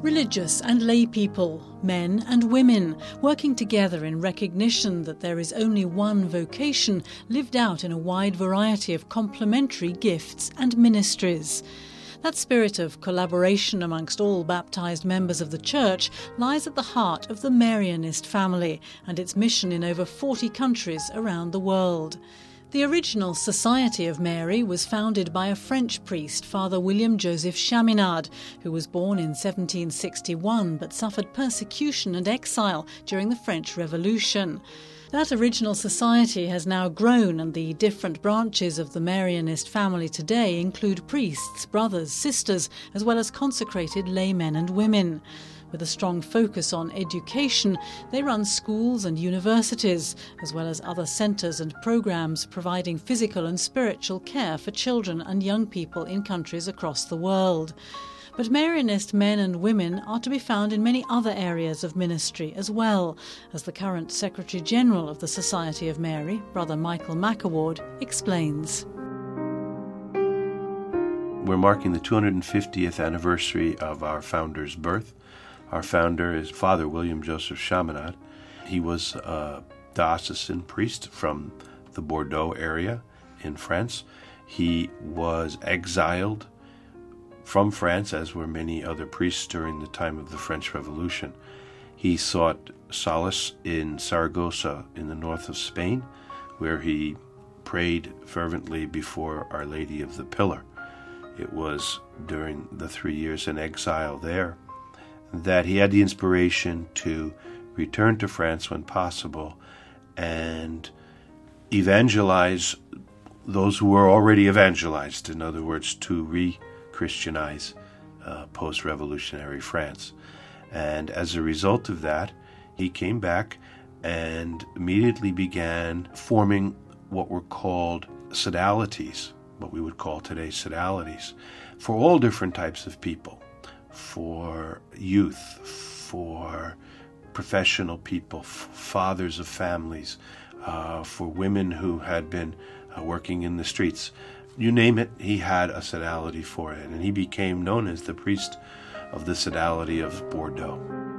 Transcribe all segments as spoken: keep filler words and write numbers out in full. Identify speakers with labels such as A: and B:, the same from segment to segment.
A: Religious and lay people, men and women, working together in recognition that there is only one vocation lived out in a wide variety of complementary gifts and ministries. That spirit of collaboration amongst all baptised members of the Church lies at the heart of the Marianist family and its mission in over forty countries around the world. The original Society of Mary was founded by a French priest, Father William Joseph Chaminade, who was born in seventeen sixty-one but suffered persecution and exile during the French Revolution. That original society has now grown, and the different branches of the Marianist family today include priests, brothers, sisters, as well as consecrated laymen and women. With a strong focus on education, they run schools and universities, as well as other centres and programmes providing physical and spiritual care for children and young people in countries across the world. But Marianist men and women are to be found in many other areas of ministry as well, as the current Secretary-General of the Society of Mary, Brother Michael McAward, explains.
B: We're marking the two hundred fiftieth anniversary of our founder's birth. Our founder is Father William Joseph Chaminade. He was a diocesan priest from the Bordeaux area in France. He was exiled from France, as were many other priests during the time of the French Revolution. He sought solace in Saragossa in the north of Spain, where he prayed fervently before Our Lady of the Pillar. It was during the three years in exile there that he had the inspiration to return to France when possible and evangelize those who were already evangelized, in other words, to re-Christianize uh, post-revolutionary France. And as a result of that, he came back and immediately began forming what were called sodalities, what we would call today sodalities, for all different types of people. For youth, for professional people, f- fathers of families, uh, for women who had been uh, working in the streets. You name it, he had a sodality for it, and he became known as the priest of the sodality of Bordeaux.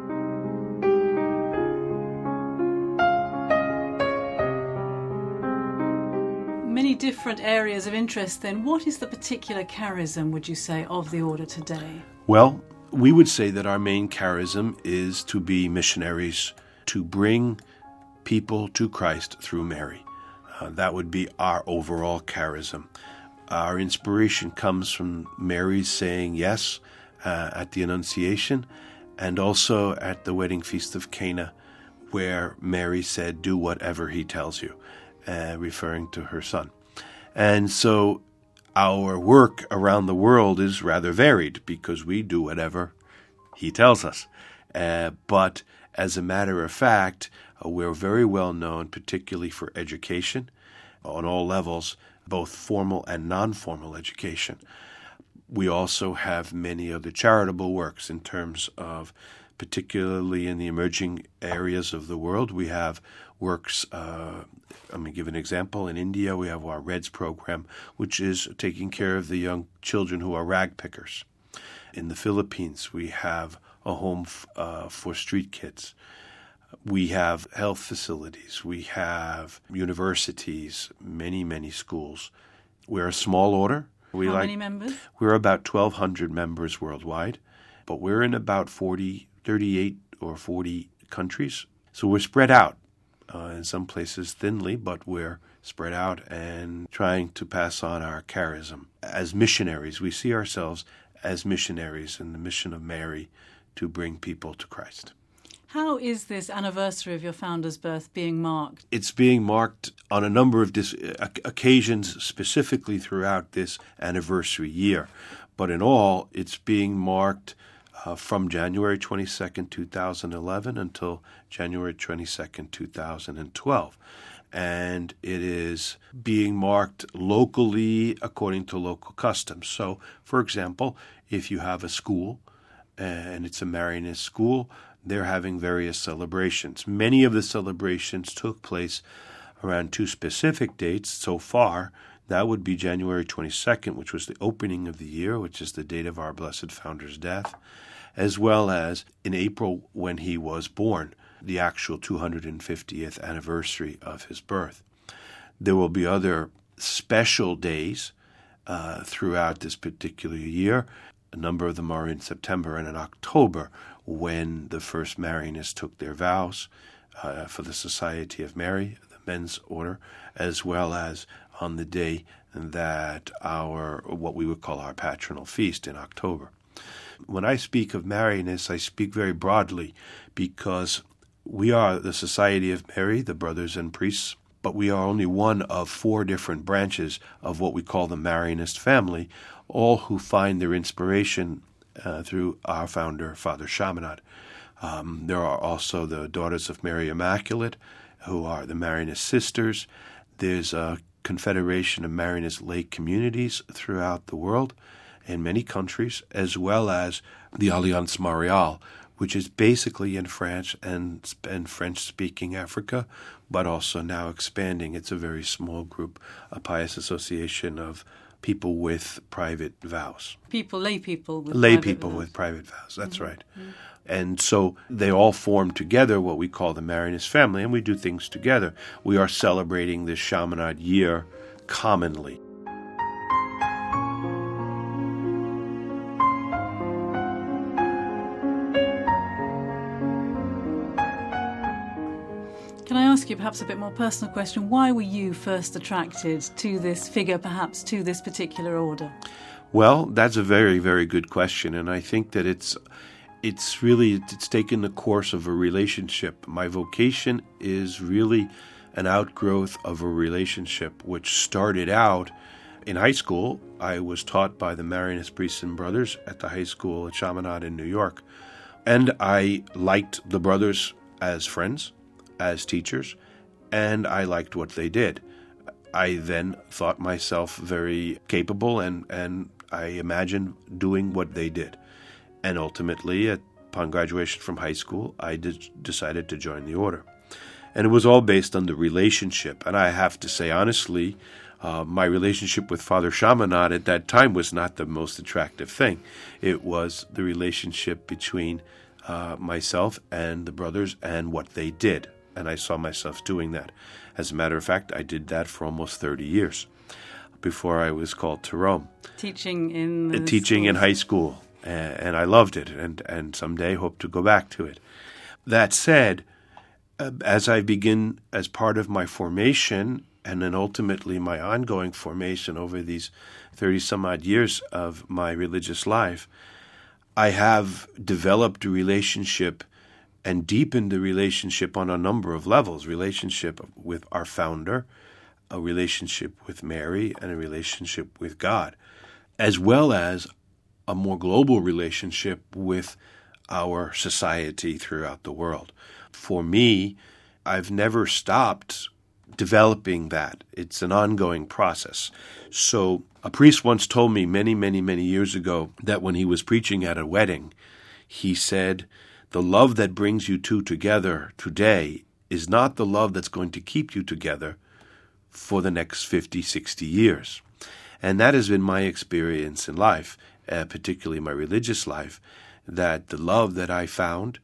A: Many different areas of interest then. What is the particular charism, would you say, of the order today?
B: Well, we would say that our main charism is to be missionaries, to bring people to Christ through Mary. Uh, that would be our overall charism. Our inspiration comes from Mary's saying yes uh, at the Annunciation, and also at the wedding feast of Cana, where Mary said, "Do whatever he tells you," uh, referring to her son. And so our work around the world is rather varied because we do whatever he tells us. Uh, but as a matter of fact, uh, we're very well known, particularly for education on all levels, both formal and non-formal education. We also have many other charitable works in terms of, particularly in the emerging areas of the world, we have works. Uh, Let me give an example. In India, we have our REDS program, which is taking care of the young children who are rag pickers. In the Philippines, we have a home f- uh, for street kids. We have health facilities. We have universities, many, many schools. We're a small order. We
A: How
B: like,
A: many members?
B: We're about twelve hundred members worldwide, but we're in about forty, thirty-eight or forty countries. So we're spread out. Uh, in some places thinly, but we're spread out and trying to pass on our charism. As missionaries, we see ourselves as missionaries in the mission of Mary to bring people to Christ.
A: How is this anniversary of your founder's birth being marked?
B: It's being marked on a number of dis- occasions, specifically throughout this anniversary year. But in all, it's being marked Uh, from January twenty-second, two thousand eleven until January twenty-second, two thousand twelve. And it is being marked locally according to local customs. So, for example, if you have a school and it's a Marianist school, they're having various celebrations. Many of the celebrations took place around two specific dates so far That would be January twenty-second, which was the opening of the year, which is the date of our blessed founder's death, as well as in April when he was born, the actual two hundred fiftieth anniversary of his birth. There will be other special days uh, throughout this particular year. A number of them are in September and in October, when the first Marianists took their vows uh, for the Society of Mary, the men's order, as well as on the day that our, what we would call our patronal feast in October. When I speak of Marianists, I speak very broadly because we are the Society of Mary, the brothers and priests, but we are only one of four different branches of what we call the Marianist family, all who find their inspiration uh, through our founder, Father Chaminade. Um, there are also the Daughters of Mary Immaculate, who are the Marianist sisters. There's a confederation of Marianist lay communities throughout the world in many countries, as well as the Alliance Mariale, which is basically in France and, and French-speaking Africa, but also now expanding. It's a very small group, a pious association of people with private vows.
A: People, lay people with
B: lay
A: private
B: people
A: vows.
B: with private vows. That's
A: Mm-hmm.
B: right. Mm-hmm. And so they all form together what we call the Marianist family, and we do things together. We are celebrating this Chaminade year commonly.
A: Can I ask you perhaps a bit more personal question? Why were you first attracted to this figure, perhaps to this particular order?
B: Well, that's a very, very good question, and I think that it's it's really it's taken the course of a relationship. My vocation is really an outgrowth of a relationship which started out in high school. I was taught by the Marianist priests and brothers at the high school at Chaminade in New York, and I liked the brothers as friends, as teachers, and I liked what they did. I then thought myself very capable, and, and I imagined doing what they did. And ultimately, upon graduation from high school, I did, decided to join the order. And it was all based on the relationship. And I have to say, honestly, uh, my relationship with Father Chaminade at that time was not the most attractive thing. It was the relationship between uh, myself and the brothers and what they did. And I saw myself doing that. As a matter of fact, I did that for almost thirty years before I was called to Rome.
A: Teaching in the
B: Teaching
A: schools.
B: in high school. And I loved it, and, and someday hope to go back to it. That said, as I begin as part of my formation, and then ultimately my ongoing formation over these thirty-some-odd years of my religious life, I have developed a relationship and deepened the relationship on a number of levels. Relationship with our founder, a relationship with Mary, and a relationship with God, as well as a more global relationship with our society throughout the world. For me, I've never stopped developing that. It's an ongoing process. So a priest once told me many, many, many years ago that when he was preaching at a wedding, he said, "The love that brings you two together today is not the love that's going to keep you together for the next fifty, sixty years." And that has been my experience in life, uh, particularly my religious life, that the love that I found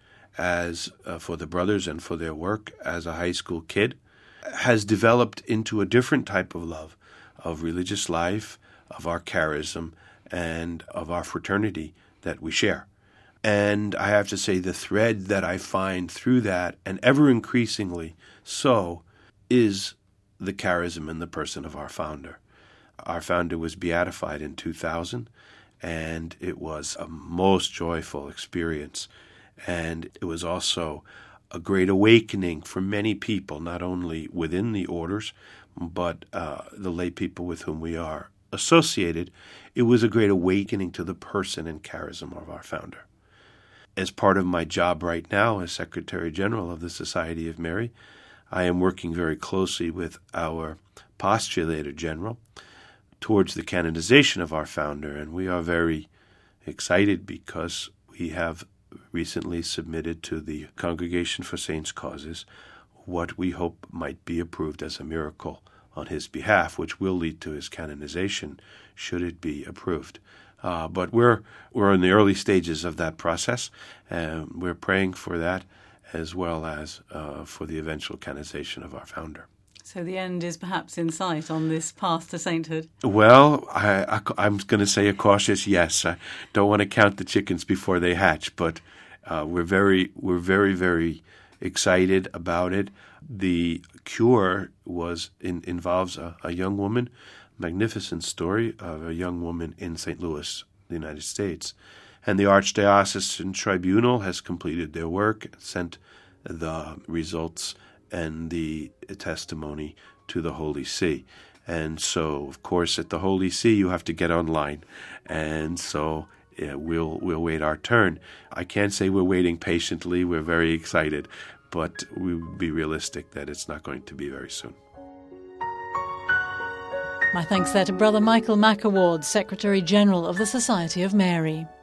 B: as uh, for the brothers and for their work as a high school kid has developed into a different type of love, of religious life, of our charism, and of our fraternity that we share. And I have to say the thread that I find through that, and ever increasingly so, is the charism in the person of our founder. Our founder was beatified in two thousand, and it was a most joyful experience. And it was also a great awakening for many people, not only within the orders, but uh, the lay people with whom we are associated. It was a great awakening to the person and charism of our founder. As part of my job right now as Secretary General of the Society of Mary, I am working very closely with our Postulator General towards the canonization of our founder, and we are very excited because we have recently submitted to the Congregation for Saints' Causes what we hope might be approved as a miracle on his behalf, which will lead to his canonization should it be approved. Uh, but we're we're in the early stages of that process, and we're praying for that as well as uh, for the eventual canonization of our founder.
A: So the end is perhaps in sight on this path to sainthood? Well,
B: I, I, I'm going to say a cautious yes. I don't want to count the chickens before they hatch, but uh, we're very, we're very, very excited about it. The cure was in, involves a, a young woman, magnificent story of a young woman in Saint Louis, the United States. And the Archdiocesan Tribunal has completed their work, sent the results and the testimony to the Holy See. And so, of course, at the Holy See, you have to get online. And so yeah, we'll we'll wait our turn. I can't say we're waiting patiently. We're very excited. But we'll be realistic that it's not going to be very soon.
A: My thanks there to Brother Michael McAward, Secretary General of the Society of Mary.